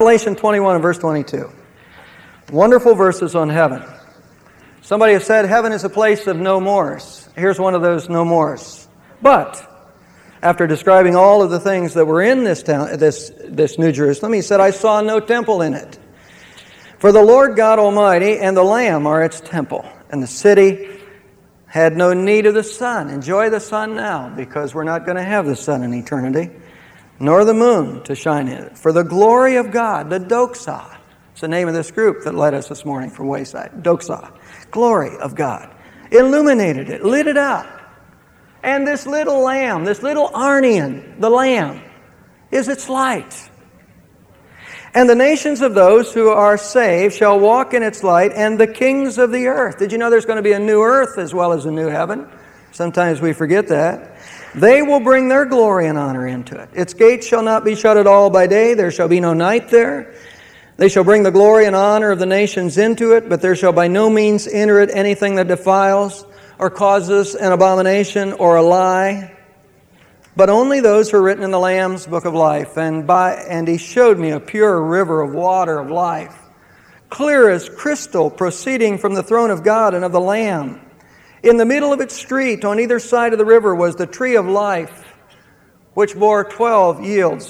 Revelation 21 and verse 22. Wonderful verses on heaven. Somebody has said heaven is a place of no mores. Here's one of those no mores. But after describing all of the things that were in this town, this New Jerusalem, he said, I saw no temple in it. For the Lord God Almighty and the Lamb are its temple. And the city had no need of the sun. Enjoy the sun now, because we're not going to have the sun in eternity, nor the moon to shine in it. For the glory of God, the doxa, it's the name of this group that led us this morning from Wayside, doxa, glory of God, illuminated it, lit it up. And this little lamb, this little Arnian, the lamb, is its light. And the nations of those who are saved shall walk in its light, and the kings of the earth. Did you know there's going to be a new earth as well as a new heaven? Sometimes we forget that. They will bring their glory and honor into it. Its gates shall not be shut at all by day. There shall be no night there. They shall bring the glory and honor of the nations into it, but there shall by no means enter it anything that defiles or causes an abomination or a lie, but only those who are written in the Lamb's book of life. And he showed me a pure river of water of life, clear as crystal, proceeding from the throne of God and of the Lamb. In the middle of its street, on either side of the river, was the tree of life, which bore 12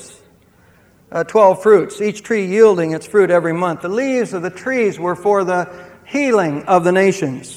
fruits, each tree yielding its fruit every month. The leaves of the trees were for the healing of the nations.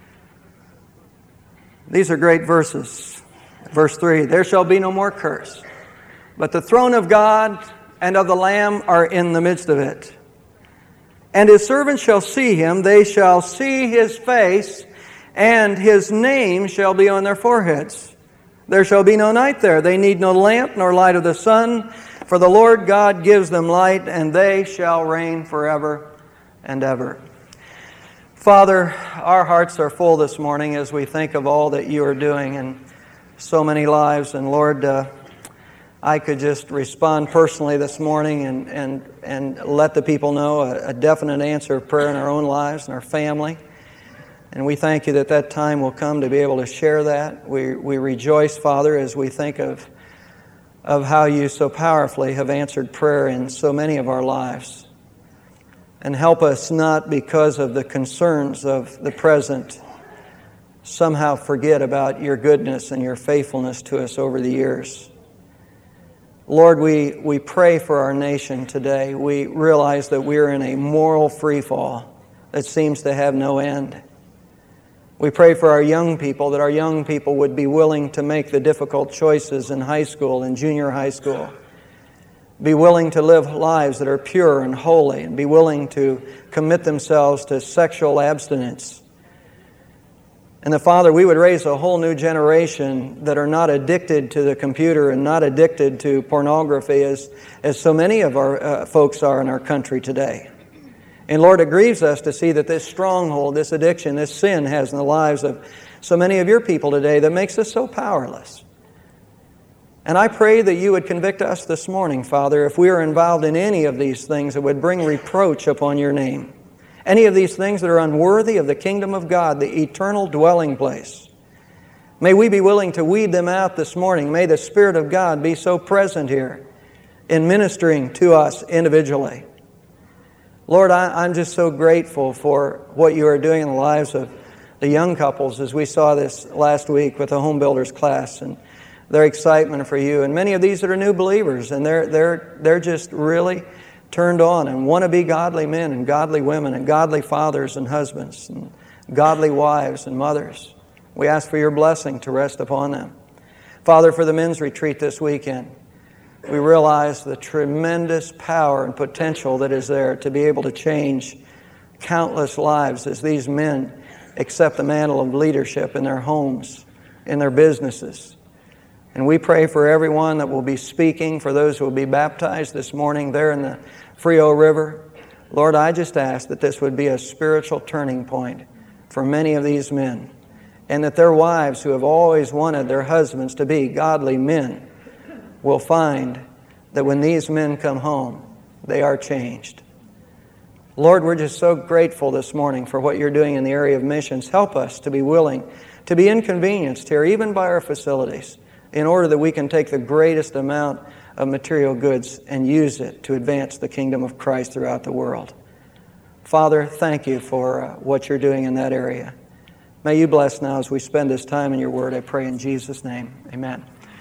These are great verses. Verse 3, there shall be no more curse, but the throne of God and of the Lamb are in the midst of it. And his servants shall see him, they shall see his face, and his name shall be on their foreheads. There shall be no night there. They need no lamp nor light of the sun, for the Lord God gives them light, and they shall reign forever and ever. Father, our hearts are full this morning as we think of all that you are doing in so many lives. And Lord, I could just respond personally this morning and let the people know a definite answer of prayer in our own lives and our family. And we thank you that that time will come to be able to share that. We rejoice, Father, as we think of how you so powerfully have answered prayer in so many of our lives. And help us not, because of the concerns of the present, somehow forget about your goodness and your faithfulness to us over the years. Lord, we pray for our nation today. We realize that we're in a moral freefall that seems to have no end. We pray for our young people, that our young people would be willing to make the difficult choices in high school and junior high school. Be willing to live lives that are pure and holy, and be willing to commit themselves to sexual abstinence. And the Father, we would raise a whole new generation that are not addicted to the computer and not addicted to pornography as so many of our folks are in our country today. And Lord, it grieves us to see that this stronghold, this addiction, this sin has in the lives of so many of your people today that makes us so powerless. And I pray that you would convict us this morning, Father, if we are involved in any of these things that would bring reproach upon your name. Any of these things that are unworthy of the kingdom of God, the eternal dwelling place. May we be willing to weed them out this morning. May the Spirit of God be so present here in ministering to us individually. Lord, I'm just so grateful for what you are doing in the lives of the young couples, as we saw this last week with the home builders class, and their excitement for you. And many of these that are new believers, and they're just really turned on and want to be godly men and godly women and godly fathers and husbands and godly wives and mothers. We ask for your blessing to rest upon them. Father, for the men's retreat this weekend, we realize the tremendous power and potential that is there to be able to change countless lives as these men accept the mantle of leadership in their homes, in their businesses. And we pray for everyone that will be speaking, for those who will be baptized this morning there in the Frio River. Lord, I just ask that this would be a spiritual turning point for many of these men, and that their wives, who have always wanted their husbands to be godly men, will find that when these men come home, they are changed. Lord, we're just so grateful this morning for what you're doing in the area of missions. Help us to be willing to be inconvenienced here, even by our facilities, in order that we can take the greatest amount of material goods and use it to advance the kingdom of Christ throughout the world. Father, thank you for what you're doing in that area. May you bless now as we spend this time in your word. I pray in Jesus' name. Amen.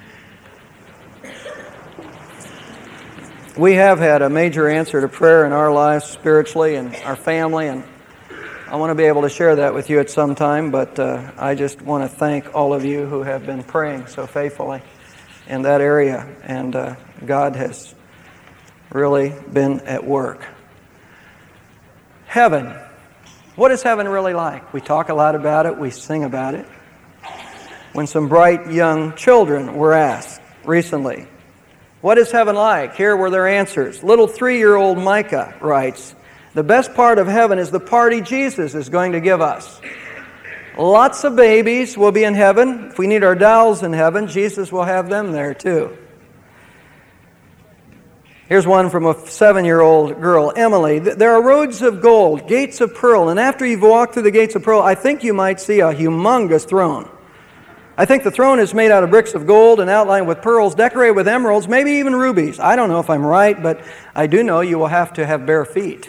We have had a major answer to prayer in our lives spiritually and our family, and I want to be able to share that with you at some time, but I just want to thank all of you who have been praying so faithfully in that area, and God has really been at work. Heaven. What is heaven really like? We talk a lot about it, we sing about it. When some bright young children were asked recently, what is heaven like? Here were their answers. Little 3-year-old Micah writes, the best part of heaven is the party Jesus is going to give us. Lots of babies will be in heaven. If we need our dolls in heaven, Jesus will have them there too. Here's one from a 7-year-old girl, Emily. There are roads of gold, gates of pearl, and after you've walked through the gates of pearl, I think you might see a humongous throne. I think the throne is made out of bricks of gold and outlined with pearls, decorated with emeralds, maybe even rubies. I don't know if I'm right, but I do know you will have to have bare feet.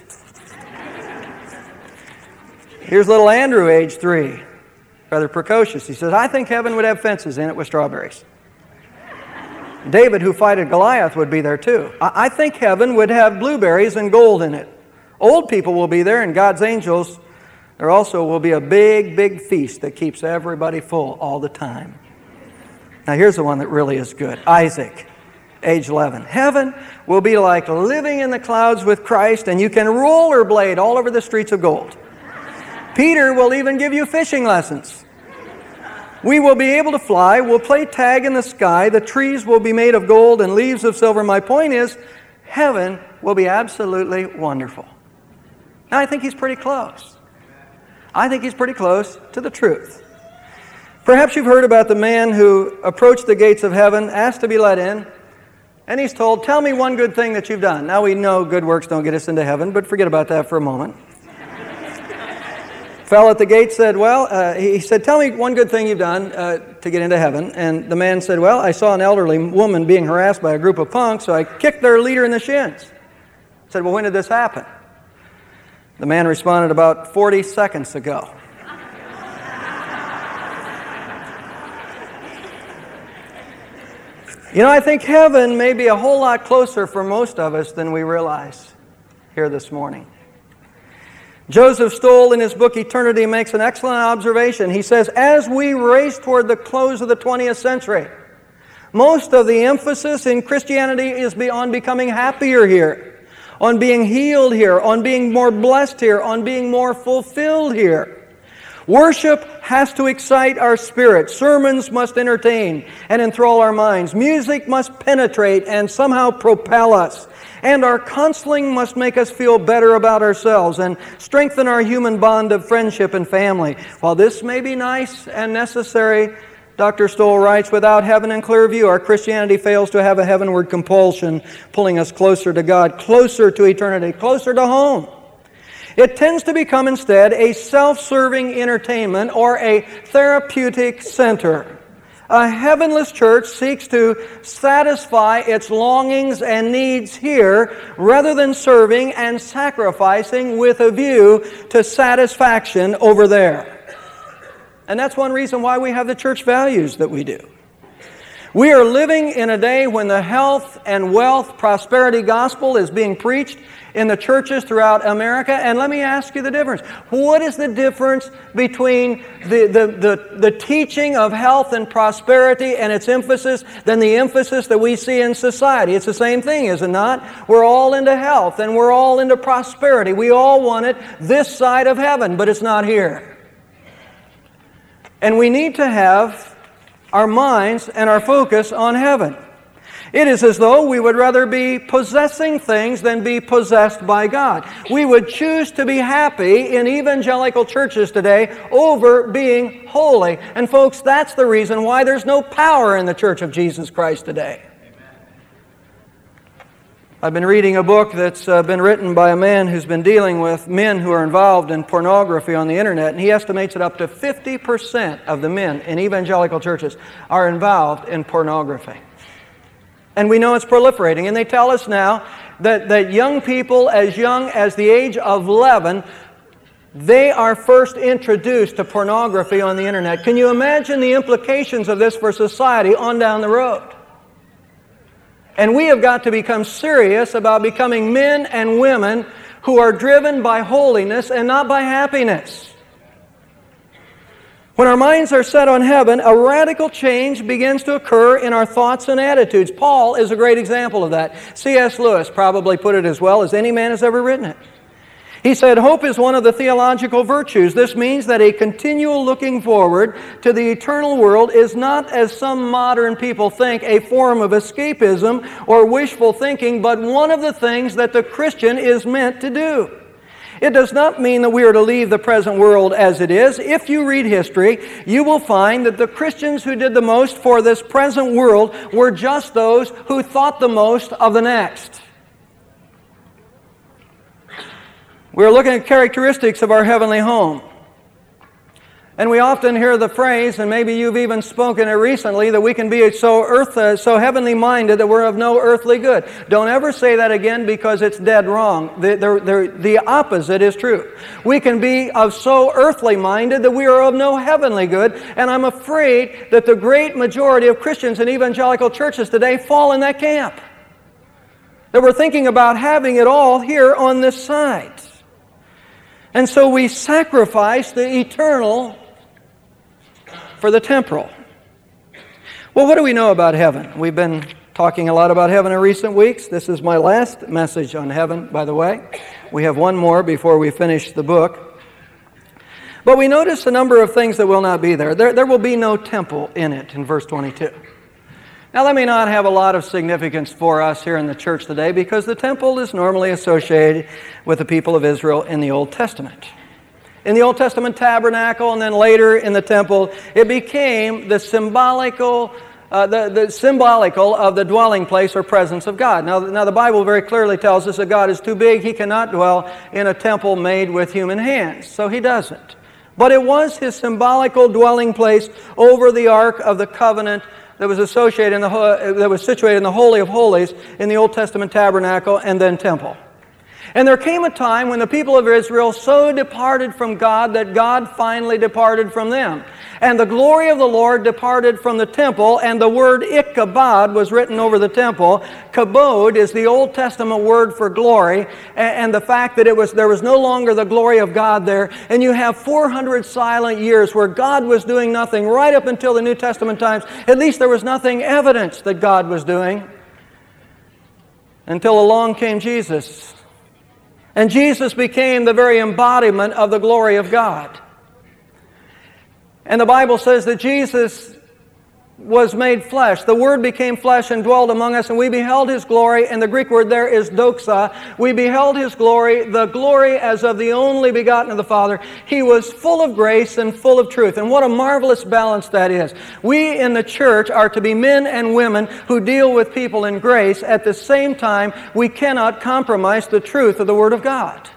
Here's little Andrew, age 3, rather precocious. He says, I think heaven would have fences in it with strawberries. David, who fought Goliath, would be there too. I think heaven would have blueberries and gold in it. Old people will be there, and God's angels. There also will be a big, big feast that keeps everybody full all the time. Now here's the one that really is good. Isaac, age 11. Heaven will be like living in the clouds with Christ, and you can rollerblade all over the streets of gold. Peter will even give you fishing lessons. We will be able to fly. We'll play tag in the sky. The trees will be made of gold and leaves of silver. My point is, heaven will be absolutely wonderful. Now, I think he's pretty close. I think he's pretty close to the truth. Perhaps you've heard about the man who approached the gates of heaven, asked to be let in, and he's told, tell me one good thing that you've done. Now we know good works don't get us into heaven, but forget about that for a moment. Fell at the gate said, he said, tell me one good thing you've done to get into heaven. And the man said, well, I saw an elderly woman being harassed by a group of punks, so I kicked their leader in the shins. I said, well, when did this happen? The man responded, about 40 seconds ago. You know, I think heaven may be a whole lot closer for most of us than we realize here this morning. Joseph Stoll, in his book Eternity, makes an excellent observation. He says, as we race toward the close of the 20th century, most of the emphasis in Christianity is on becoming happier here, on being healed here, on being more blessed here, on being more fulfilled here. Worship has to excite our spirit. Sermons must entertain and enthrall our minds. Music must penetrate and somehow propel us. And our counseling must make us feel better about ourselves and strengthen our human bond of friendship and family. While this may be nice and necessary, Dr. Stoll writes, without heaven in clear view, our Christianity fails to have a heavenward compulsion, pulling us closer to God, closer to eternity, closer to home. It tends to become instead a self-serving entertainment or a therapeutic center. A heavenless church seeks to satisfy its longings and needs here rather than serving and sacrificing with a view to satisfaction over there. And that's one reason why we have the church values that we do. We are living in a day when the health and wealth prosperity gospel is being preached in the churches throughout America. And let me ask you the difference. What is the difference between the teaching of health and prosperity and its emphasis than the emphasis that we see in society? It's the same thing, is it not? We're all into health and we're all into prosperity. We all want it this side of heaven, but it's not here. And we need to have our minds and our focus on heaven. It is as though we would rather be possessing things than be possessed by God. We would choose to be happy in evangelical churches today over being holy. And folks, that's the reason why there's no power in the Church of Jesus Christ today. I've been reading a book that's been written by a man who's been dealing with men who are involved in pornography on the internet, and he estimates that up to 50% of the men in evangelical churches are involved in pornography. And we know it's proliferating. And they tell us now that young people as young as the age of 11, they are first introduced to pornography on the internet. Can you imagine the implications of this for society on down the road? And we have got to become serious about becoming men and women who are driven by holiness and not by happiness. When our minds are set on heaven, a radical change begins to occur in our thoughts and attitudes. Paul is a great example of that. C.S. Lewis probably put it as well as any man has ever written it. He said, hope is one of the theological virtues. This means that a continual looking forward to the eternal world is not, as some modern people think, a form of escapism or wishful thinking, but one of the things that the Christian is meant to do. It does not mean that we are to leave the present world as it is. If you read history, you will find that the Christians who did the most for this present world were just those who thought the most of the next. We're looking at characteristics of our heavenly home. And we often hear the phrase, and maybe you've even spoken it recently, that we can be so heavenly minded that we're of no earthly good. Don't ever say that again, because it's dead wrong. The opposite is true. We can be of so earthly minded that we are of no heavenly good, and I'm afraid that the great majority of Christians in evangelical churches today fall in that camp. That we're thinking about having it all here on this side. And so we sacrifice the eternal for the temporal. Well, what do we know about heaven? We've been talking a lot about heaven in recent weeks. This is my last message on heaven, by the way. We have one more before we finish the book. But we notice a number of things that will not be there. There will be no temple in it in verse 22. Now, that may not have a lot of significance for us here in the church today, because the temple is normally associated with the people of Israel in the Old Testament. In the Old Testament tabernacle, and then later in the temple, it became the symbolical of the dwelling place or presence of God. Now the Bible very clearly tells us that God is too big. He cannot dwell in a temple made with human hands, so He doesn't. But it was His symbolical dwelling place over the Ark of the Covenant that was situated in the Holy of Holies in the Old Testament tabernacle and then temple. And there came a time when the people of Israel so departed from God that God finally departed from them. And the glory of the Lord departed from the temple, and the word Ichabod was written over the temple. Kabod is the Old Testament word for glory, and the fact that there was no longer the glory of God there. And you have 400 silent years where God was doing nothing right up until the New Testament times. At least there was nothing evidence that God was doing until along came Jesus. And Jesus became the very embodiment of the glory of God. And the Bible says that Jesus was made flesh. The Word became flesh and dwelled among us, and we beheld His glory, and the Greek word there is doxa. We beheld His glory, the glory as of the only begotten of the Father. He was full of grace and full of truth. And what a marvelous balance that is. We in the church are to be men and women who deal with people in grace. At the same time, we cannot compromise the truth of the Word of God.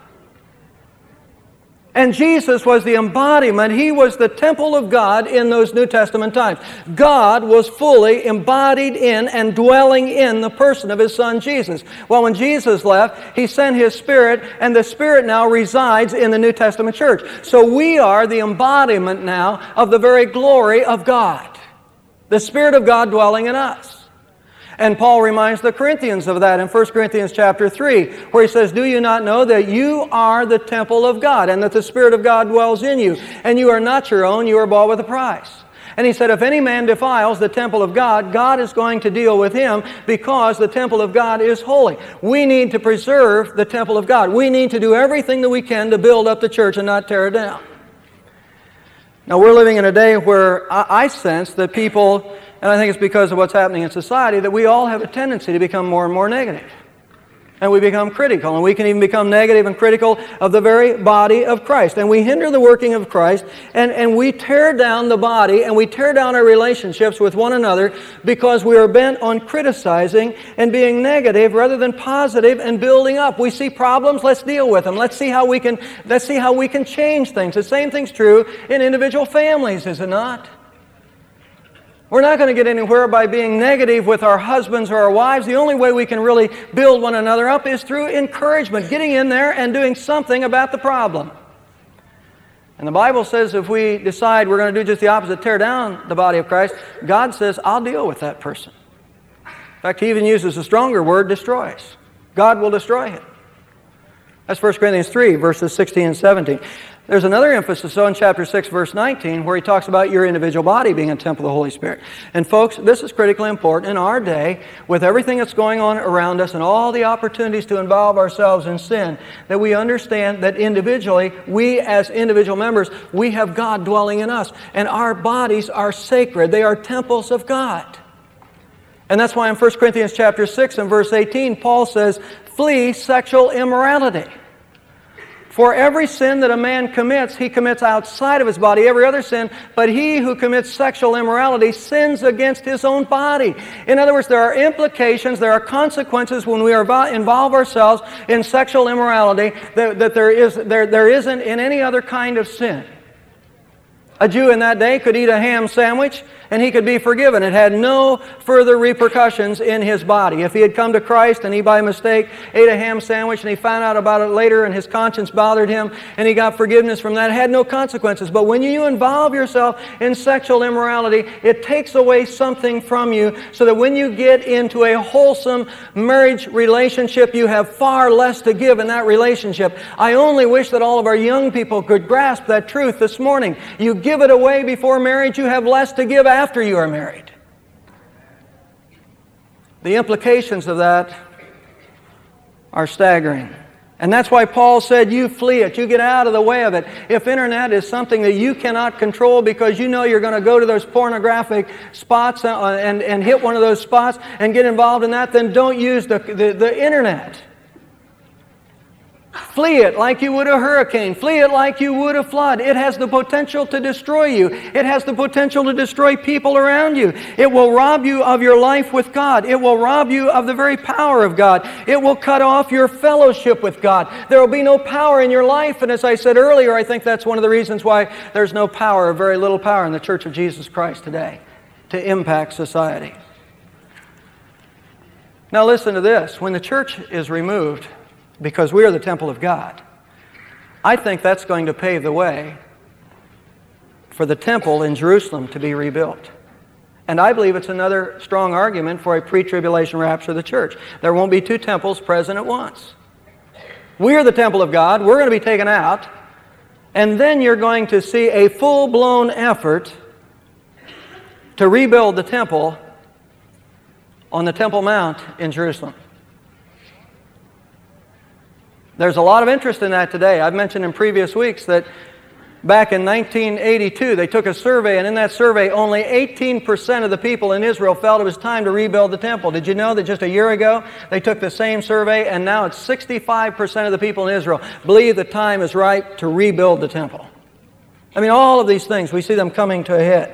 And Jesus was the embodiment. He was the temple of God in those New Testament times. God was fully embodied in and dwelling in the person of His Son Jesus. Well, when Jesus left, He sent His Spirit, and the Spirit now resides in the New Testament church. So we are the embodiment now of the very glory of God. The Spirit of God dwelling in us. And Paul reminds the Corinthians of that in 1 Corinthians chapter 3, where he says, do you not know that you are the temple of God, and that the Spirit of God dwells in you? And you are not your own, you are bought with a price. And he said, if any man defiles the temple of God, God is going to deal with him, because the temple of God is holy. We need to preserve the temple of God. We need to do everything that we can to build up the church and not tear it down. Now, we're living in a day where I sense that people, and I think it's because of what's happening in society, that we all have a tendency to become more and more negative. And we become critical, and we can even become negative and critical of the very body of Christ. And we hinder the working of Christ, and we tear down the body, and we tear down our relationships with one another, because we are bent on criticizing and being negative rather than positive and building up. We see problems, let's deal with them. Let's see how we can change things. The same thing's true in individual families, is it not? We're not going to get anywhere by being negative with our husbands or our wives. The only way we can really build one another up is through encouragement, getting in there and doing something about the problem. And the Bible says if we decide we're going to do just the opposite, tear down the body of Christ, God says, I'll deal with that person. In fact, He even uses a stronger word, destroys. God will destroy him. That's 1 Corinthians 3, verses 16 and 17. There's another emphasis, though, in chapter 6, verse 19, where he talks about your individual body being a temple of the Holy Spirit. And folks, this is critically important in our day, with everything that's going on around us and all the opportunities to involve ourselves in sin, that we understand that individually, we as individual members, we have God dwelling in us. And our bodies are sacred. They are temples of God. And that's why in 1 Corinthians chapter 6 and verse 18, Paul says, flee sexual immorality. For every sin that a man commits, he commits outside of his body, every other sin, but he who commits sexual immorality sins against his own body. In other words, there are implications, there are consequences when we involve ourselves in sexual immorality that there isn't in any other kind of sin. A Jew in that day could eat a ham sandwich and he could be forgiven. It had no further repercussions in his body. If he had come to Christ and he by mistake ate a ham sandwich and he found out about it later and his conscience bothered him and he got forgiveness from that, it had no consequences. But when you involve yourself in sexual immorality, it takes away something from you so that when you get into a wholesome marriage relationship, you have far less to give in that relationship. I only wish that all of our young people could grasp that truth this morning. You give it away before marriage, you have less to give after you are married. The implications of that are staggering. And that's why Paul said, you flee it. You get out of the way of it. If internet is something that you cannot control because you know you're going to go to those pornographic spots and hit one of those spots and get involved in that, then don't use the internet. Flee it like you would a hurricane. Flee it like you would a flood. It has the potential to destroy you. It has the potential to destroy people around you. It will rob you of your life with God. It will rob you of the very power of God. It will cut off your fellowship with God. There will be no power in your life. And as I said earlier, I think that's one of the reasons why there's no power, or very little power in the Church of Jesus Christ today to impact society. Now listen to this. When the church is removed, because we are the temple of God, I think that's going to pave the way for the temple in Jerusalem to be rebuilt. And I believe it's another strong argument for a pre-tribulation rapture of the church. There won't be two temples present at once. We are the temple of God. We're going to be taken out. And then you're going to see a full-blown effort to rebuild the temple on the Temple Mount in Jerusalem. There's a lot of interest in that today. I've mentioned in previous weeks that back in 1982, they took a survey, and in that survey, only 18% of the people in Israel felt it was time to rebuild the temple. Did you know that just a year ago, they took the same survey, and now it's 65% of the people in Israel believe the time is right to rebuild the temple. I mean, all of these things, we see them coming to a head.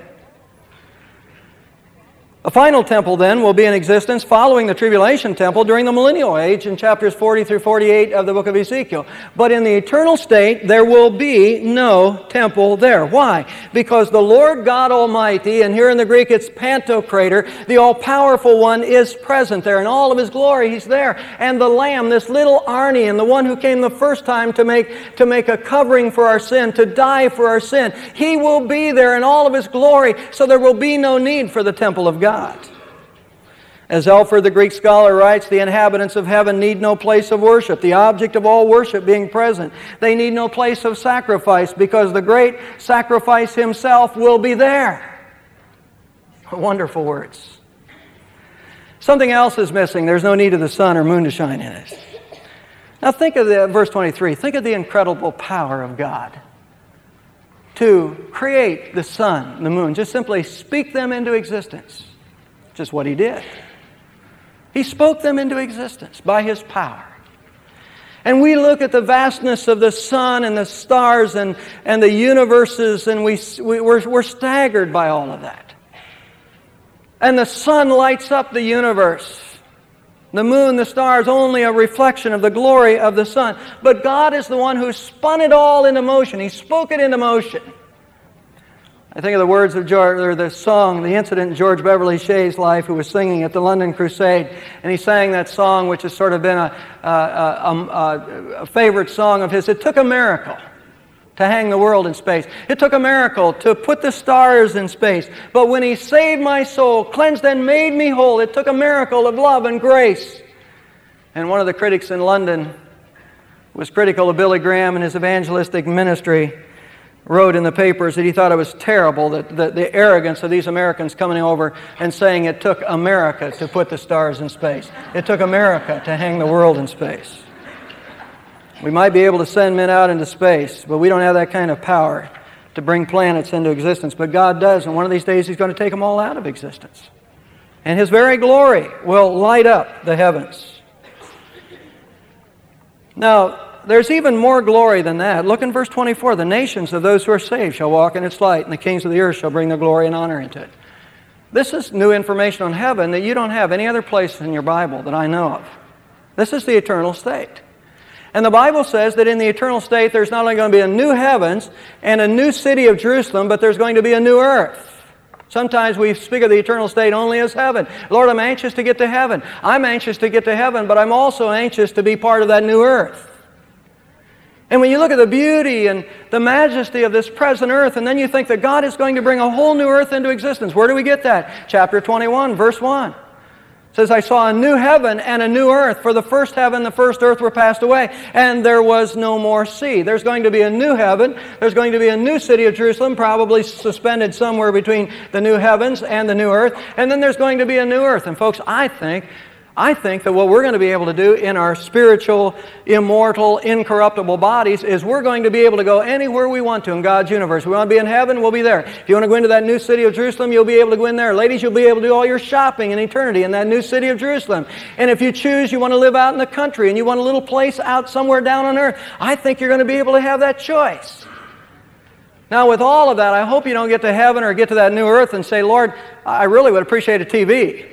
A final temple, then, will be in existence following the tribulation temple during the millennial age in chapters 40 through 48 of the book of Ezekiel. But in the eternal state, there will be no temple there. Why? Because the Lord God Almighty, and here in the Greek it's Pantocrator, the all-powerful one, is present there. In all of His glory, He's there. And the Lamb, this little Arnie, and the one who came the first time to make a covering for our sin, to die for our sin, He will be there in all of His glory, so there will be no need for the temple of God. As Alford, the Greek scholar, writes, the inhabitants of heaven need no place of worship, the object of all worship being present. They need no place of sacrifice because the great sacrifice Himself will be there. Wonderful words. Something else is missing. There's no need of the sun or moon to shine in it. Now think of verse 23. Think of the incredible power of God to create the sun, the moon. Just simply speak them into existence. Just what He did. He spoke them into existence by His power. And we look at the vastness of the sun and the stars and the universes, and we're staggered by all of that. And the sun lights up the universe. The moon, the stars, only a reflection of the glory of the sun. But God is the one who spun it all into motion. He spoke it into motion. I think of the words of George, or the song, the incident in George Beverly Shea's life, who was singing at the London Crusade, and he sang that song, which has sort of been a favorite song of his. It took a miracle to hang the world in space. It took a miracle to put the stars in space. But when He saved my soul, cleansed and made me whole, it took a miracle of love and grace. And one of the critics in London was critical of Billy Graham and his evangelistic ministry, wrote in the papers that he thought it was terrible, that the arrogance of these Americans coming over and saying it took America to put the stars in space. It took America to hang the world in space. We might be able to send men out into space, but we don't have that kind of power to bring planets into existence. But God does, and one of these days He's going to take them all out of existence. And His very glory will light up the heavens. Now, there's even more glory than that. Look in verse 24. The nations of those who are saved shall walk in its light, and the kings of the earth shall bring their glory and honor into it. This is new information on heaven that you don't have any other place in your Bible that I know of. This is the eternal state. And the Bible says that in the eternal state there's not only going to be a new heavens and a new city of Jerusalem, but there's going to be a new earth. Sometimes we speak of the eternal state only as heaven. Lord, I'm anxious to get to heaven. I'm anxious to get to heaven, but I'm also anxious to be part of that new earth. And when you look at the beauty and the majesty of this present earth, and then you think that God is going to bring a whole new earth into existence, where do we get that? Chapter 21, verse 1. It says, I saw a new heaven and a new earth, for the first heaven and the first earth were passed away, and there was no more sea. There's going to be a new heaven. There's going to be a new city of Jerusalem, probably suspended somewhere between the new heavens and the new earth. And then there's going to be a new earth. And folks, I think that what we're going to be able to do in our spiritual, immortal, incorruptible bodies is we're going to be able to go anywhere we want to in God's universe. We want to be in heaven, we'll be there. If you want to go into that new city of Jerusalem, you'll be able to go in there. Ladies, you'll be able to do all your shopping in eternity in that new city of Jerusalem. And if you choose, you want to live out in the country and you want a little place out somewhere down on earth, I think you're going to be able to have that choice. Now, with all of that, I hope you don't get to heaven or get to that new earth and say, Lord, I really would appreciate a TV.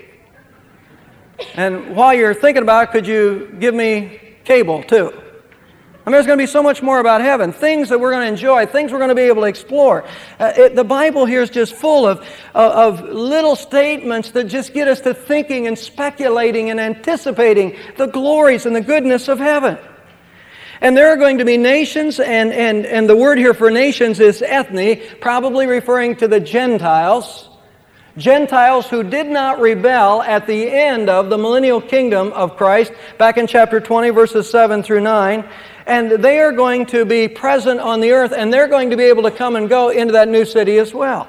And while you're thinking about it, could you give me cable too? I mean, there's going to be so much more about heaven, things that we're going to enjoy, things we're going to be able to explore. The Bible here is just full of little statements that just get us to thinking and speculating and anticipating the glories and the goodness of heaven. And there are going to be nations, and the word here for nations is ethne, probably referring to the Gentiles. Gentiles who did not rebel at the end of the millennial kingdom of Christ, back in chapter 20, verses 7 through 9. And they are going to be present on the earth, and they're going to be able to come and go into that new city as well.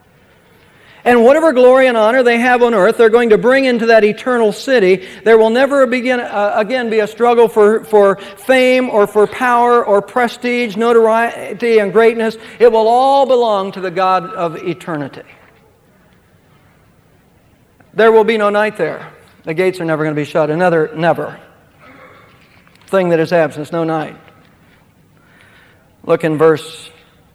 And whatever glory and honor they have on earth, they're going to bring into that eternal city. There will never again be a struggle for fame or for power or prestige, notoriety, and greatness. It will all belong to the God of eternity. There will be no night there. The gates are never going to be shut. Another never thing that is absent, no night. Look in verse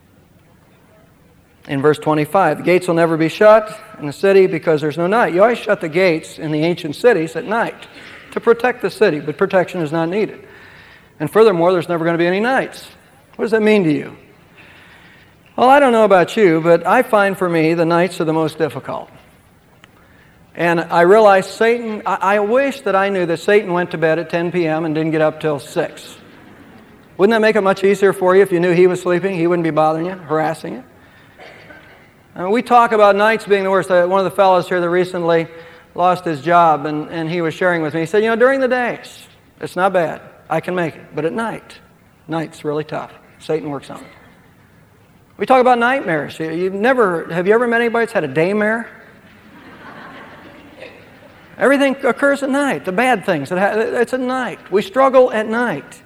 25. The gates will never be shut in the city because there's no night. You always shut the gates in the ancient cities at night to protect the city, but protection is not needed. And furthermore, there's never going to be any nights. What does that mean to you? Well, I don't know about you, but I find for me the nights are the most difficult. And I realize Satan, I wish that I knew that Satan went to bed at 10 p.m. and didn't get up till 6. Wouldn't that make it much easier for you if you knew he was sleeping? He wouldn't be bothering you, harassing you. And we talk about nights being the worst. One of the fellows here that recently lost his job, and he was sharing with me. He said, during the days, it's not bad. I can make it. But at night's really tough. Satan works on it. We talk about nightmares. Have you ever met anybody that's had a daymare? Everything occurs at night. The bad things, it's at night. We struggle at night.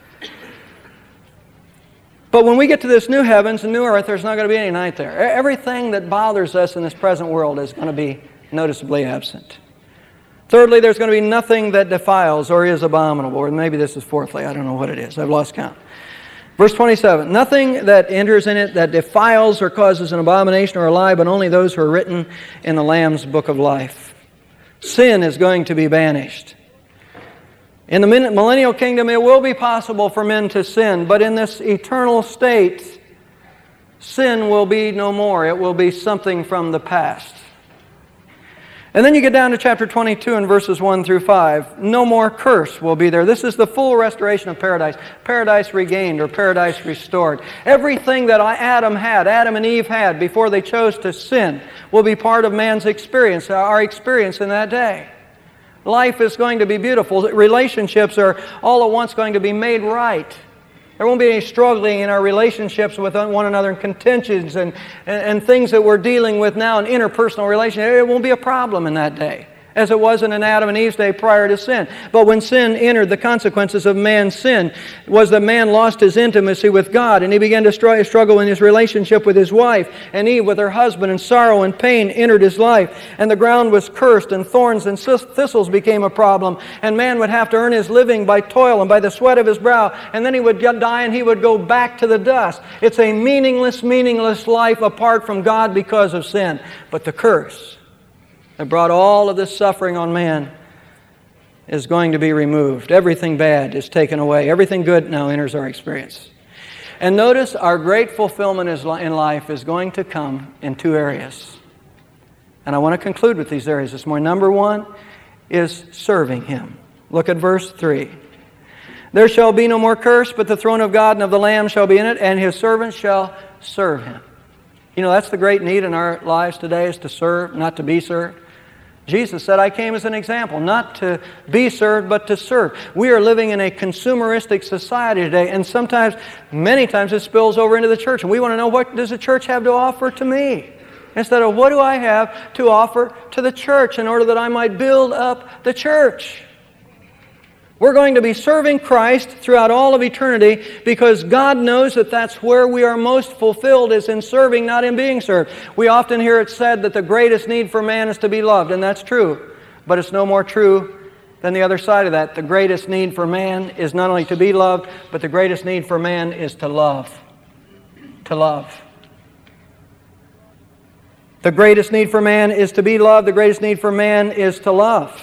But when we get to this new heavens and new earth, there's not going to be any night there. Everything that bothers us in this present world is going to be noticeably absent. Thirdly, there's going to be nothing that defiles or is abominable. Or maybe this is fourthly. I don't know what it is. I've lost count. Verse 27, nothing that enters in it that defiles or causes an abomination or a lie, but only those who are written in the Lamb's book of life. Sin is going to be banished. In the millennial kingdom, it will be possible for men to sin, but in this eternal state, sin will be no more. It will be something from the past. And then you get down to chapter 22 and verses 1 through 5. No more curse will be there. This is the full restoration of paradise. Paradise regained or paradise restored. Everything that Adam and Eve had before they chose to sin will be part of man's experience, our experience in that day. Life is going to be beautiful. Relationships are all at once going to be made right. There won't be any struggling in our relationships with one another and contentions and things that we're dealing with now in interpersonal relationships. It won't be a problem in that day, as it wasn't in Adam and Eve's day prior to sin. But when sin entered, the consequences of man's sin was that man lost his intimacy with God, and he began to struggle in his relationship with his wife, and Eve with her husband, and sorrow and pain entered his life, and the ground was cursed, and thorns and thistles became a problem, and man would have to earn his living by toil and by the sweat of his brow, and then he would die and he would go back to the dust. It's a meaningless life apart from God because of sin. But the curse that brought all of this suffering on man is going to be removed. Everything bad is taken away. Everything good now enters our experience. And notice our great fulfillment in life is going to come in two areas. And I want to conclude with these areas this morning. Number one is serving Him. Look at verse 3. There shall be no more curse, but the throne of God and of the Lamb shall be in it, and His servants shall serve Him. You know, that's the great need in our lives today, is to serve, not to be served. Jesus said, I came as an example, not to be served, but to serve. We are living in a consumeristic society today, and many times it spills over into the church. And we want to know, what does the church have to offer to me? Instead of, what do I have to offer to the church in order that I might build up the church? We're going to be serving Christ throughout all of eternity because God knows that that's where we are most fulfilled, is in serving, not in being served. We often hear it said that the greatest need for man is to be loved, and that's true. But it's no more true than the other side of that. The greatest need for man is not only to be loved, but the greatest need for man is to love. To love. The greatest need for man is to be loved. The greatest need for man is to love.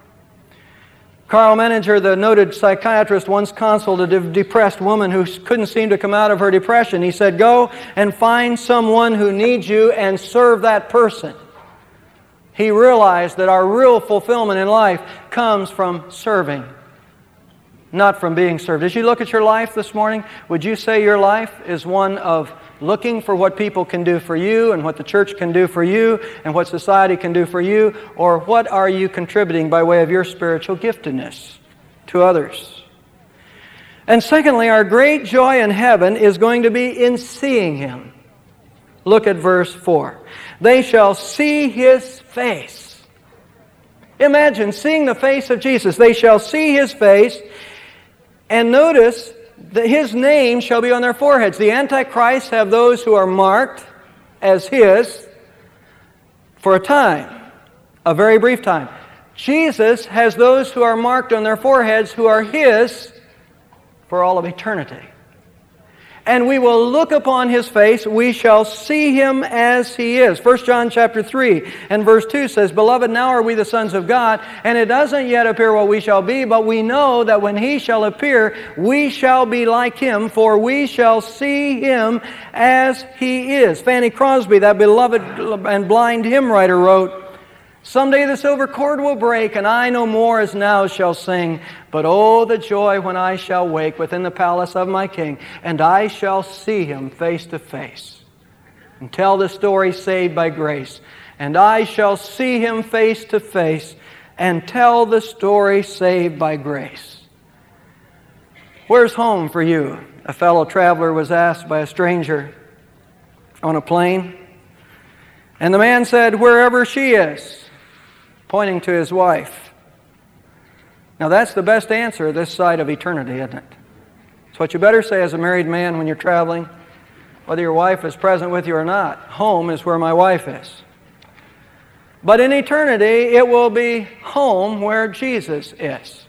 Carl Menninger, the noted psychiatrist, once counseled a depressed woman who couldn't seem to come out of her depression. He said, go and find someone who needs you and serve that person. He realized that our real fulfillment in life comes from serving, not from being served. As you look at your life this morning, would you say your life is one of looking for what people can do for you and what the church can do for you and what society can do for you? Or what are you contributing by way of your spiritual giftedness to others? And secondly, our great joy in heaven is going to be in seeing Him. Look at verse 4. They shall see His face. Imagine seeing the face of Jesus. They shall see His face, and notice that His name shall be on their foreheads. The Antichrist have those who are marked as His for a time, a very brief time. Jesus has those who are marked on their foreheads who are His for all of eternity. And we will look upon His face, we shall see Him as He is. 1 John chapter 3 and verse 2 says, Beloved, now are we the sons of God, and it doesn't yet appear what we shall be, but we know that when He shall appear, we shall be like Him, for we shall see Him as He is. Fanny Crosby, that beloved and blind hymn writer, wrote, Someday the silver cord will break, and I no more as now shall sing. But oh, the joy when I shall wake within the palace of my King, and I shall see Him face to face, and tell the story saved by grace. And I shall see Him face to face, and tell the story saved by grace. Where's home for you? A fellow traveler was asked by a stranger on a plane, and the man said, wherever she is, pointing to his wife. Now that's the best answer this side of eternity, isn't it? It's what you better say as a married man when you're traveling, whether your wife is present with you or not. Home is where my wife is. But in eternity, it will be home where Jesus is.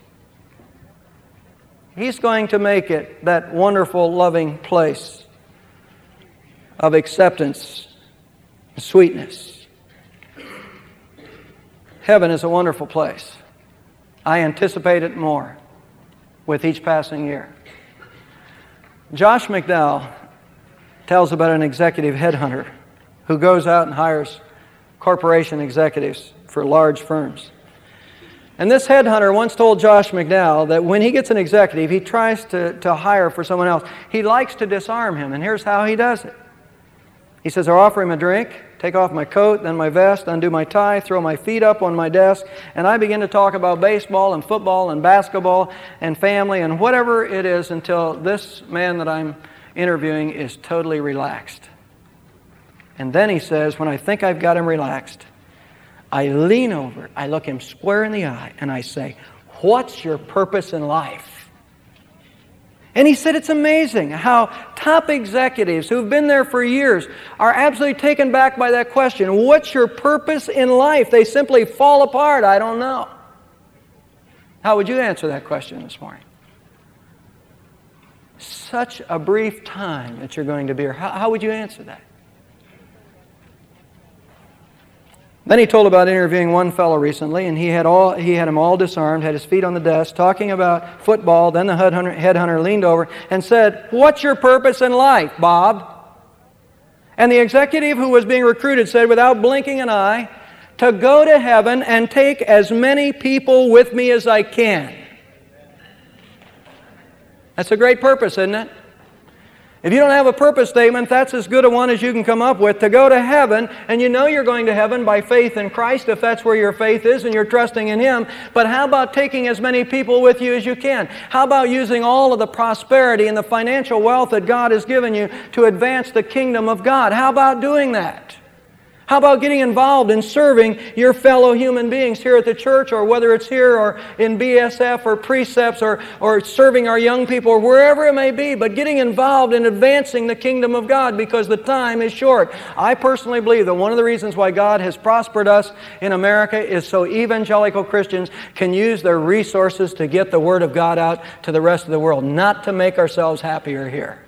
He's going to make it that wonderful, loving place of acceptance and sweetness. Heaven is a wonderful place. I anticipate it more with each passing year. Josh McDowell tells about an executive headhunter who goes out and hires corporation executives for large firms. And this headhunter once told Josh McDowell that when he gets an executive, he tries to hire for someone else. He likes to disarm him, and here's how he does it. He says, I'll offer him a drink, take off my coat, then my vest, undo my tie, throw my feet up on my desk, and I begin to talk about baseball and football and basketball and family and whatever it is until this man that I'm interviewing is totally relaxed. And then he says, when I think I've got him relaxed, I lean over, I look him square in the eye, and I say, what's your purpose in life? And he said it's amazing how top executives who've been there for years are absolutely taken back by that question. What's your purpose in life? They simply fall apart. I don't know. How would you answer that question this morning? Such a brief time that you're going to be here. How would you answer that? Then he told about interviewing one fellow recently, and he had him all disarmed, had his feet on the desk, talking about football. Then the headhunter leaned over and said, what's your purpose in life, Bob? And the executive who was being recruited said, without blinking an eye, to go to heaven and take as many people with me as I can. That's a great purpose, isn't it? If you don't have a purpose statement, that's as good a one as you can come up with, to go to heaven, and you know you're going to heaven by faith in Christ if that's where your faith is and you're trusting in Him. But how about taking as many people with you as you can? How about using all of the prosperity and the financial wealth that God has given you to advance the kingdom of God? How about doing that? How about getting involved in serving your fellow human beings here at the church, or whether it's here or in BSF or Precepts or serving our young people or wherever it may be, but getting involved in advancing the kingdom of God because the time is short. I personally believe that one of the reasons why God has prospered us in America is so evangelical Christians can use their resources to get the Word of God out to the rest of the world, not to make ourselves happier here.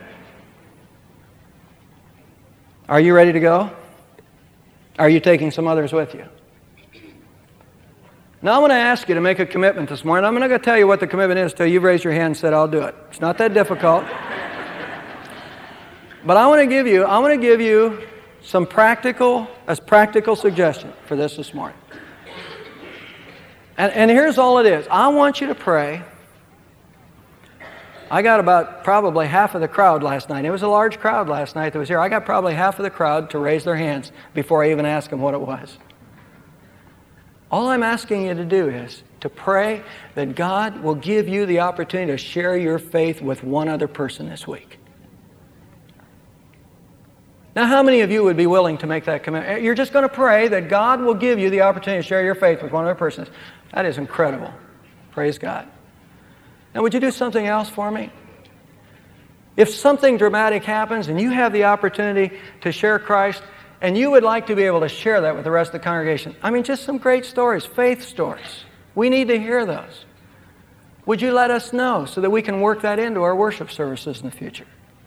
Are you ready to go? Are you taking some others with you? Now I'm going to ask you to make a commitment this morning. I'm not going to tell you what the commitment is until you've raised your hand and said, I'll do it. It's not that difficult. But I want to give you a practical suggestion for this morning. And here's all it is. I want you to pray. I got about probably half of the crowd last night. It was a large crowd last night that was here. I got probably half of the crowd to raise their hands before I even asked them what it was. All I'm asking you to do is to pray that God will give you the opportunity to share your faith with one other person this week. Now, how many of you would be willing to make that commitment? You're just going to pray that God will give you the opportunity to share your faith with one other person. That is incredible. Praise God. Now, would you do something else for me? If something dramatic happens and you have the opportunity to share Christ and you would like to be able to share that with the rest of the congregation, I mean, just some great stories, faith stories. We need to hear those. Would you let us know so that we can work that into our worship services in the future?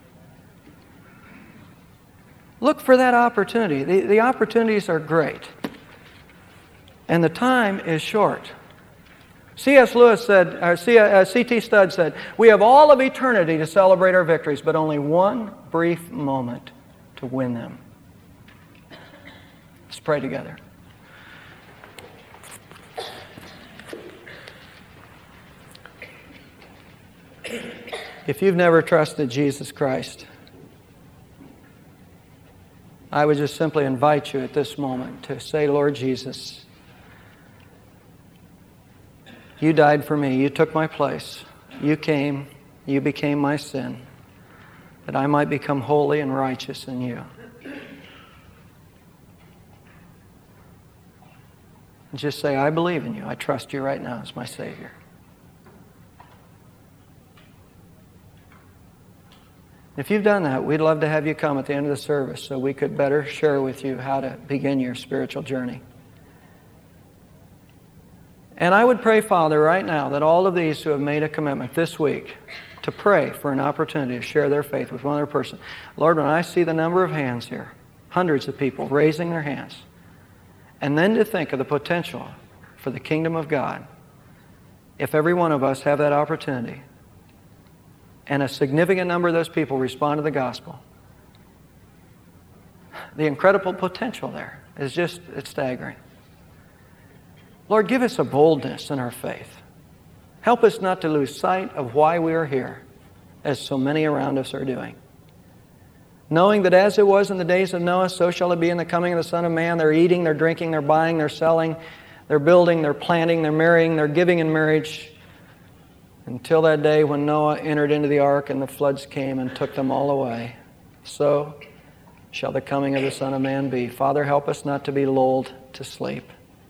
Look for that opportunity. The opportunities are great. And the time is short. C.S. Lewis said, C.T. Studd said, we have all of eternity to celebrate our victories, but only one brief moment to win them. Let's pray together. If you've never trusted Jesus Christ, I would just simply invite you at this moment to say, Lord Jesus, you died for me. You took my place. You came. You became my sin, that I might become holy and righteous in you. And just say, I believe in you. I trust you right now as my Savior. If you've done that, we'd love to have you come at the end of the service so we could better share with you how to begin your spiritual journey. And I would pray, Father, right now that all of these who have made a commitment this week to pray for an opportunity to share their faith with one other person. Lord, when I see the number of hands here, hundreds of people raising their hands, and then to think of the potential for the kingdom of God, if every one of us have that opportunity, and a significant number of those people respond to the gospel, The incredible potential there is it's staggering. Lord, give us a boldness in our faith. Help us not to lose sight of why we are here, as so many around us are doing. Knowing that as it was in the days of Noah, so shall it be in the coming of the Son of Man. They're eating, they're drinking, they're buying, they're selling, they're building, they're planting, they're marrying, they're giving in marriage, until that day when Noah entered into the ark and the floods came and took them all away. So shall the coming of the Son of Man be. Father, help us not to be lulled to sleep,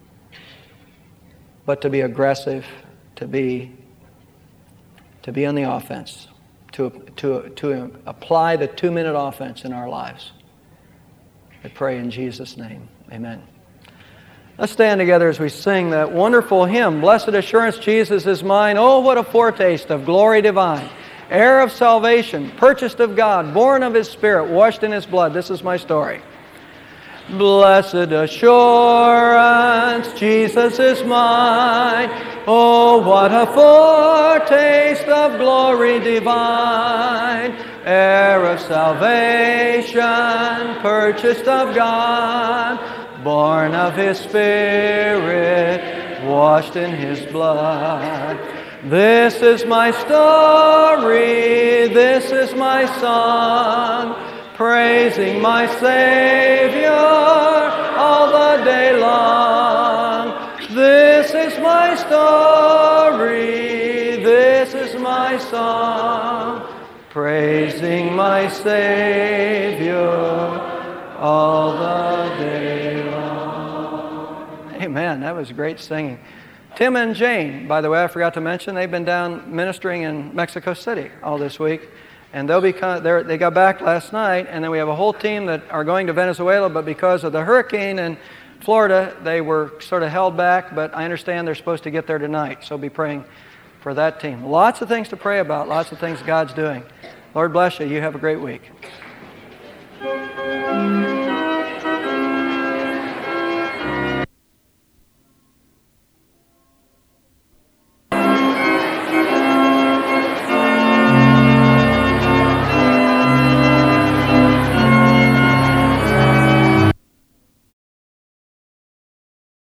but to be aggressive, to be on the offense, to apply the 2-minute offense in our lives. I pray in Jesus' name. Amen. Let's stand together as we sing that wonderful hymn, Blessed Assurance, Jesus is mine. Oh, what a foretaste of glory divine. Heir of salvation, purchased of God, born of His Spirit, washed in His blood. This is my story. Blessed assurance, Jesus is mine. Oh, what a foretaste of glory divine. Heir of salvation, purchased of God, born of His Spirit, washed in His blood. This is my story, this is my song, praising my Savior all the day long. This is my story, this is my song, praising my Savior all the day long. Amen. That was great singing. Tim and Jane, by the way, I forgot to mention, they've been down ministering in Mexico City all this week. And they got back last night, and then we have a whole team that are going to Venezuela, but because of the hurricane in Florida, they were sort of held back, but I understand they're supposed to get there tonight, so be praying for that team. Lots of things to pray about, lots of things God's doing. Lord bless you. You have a great week.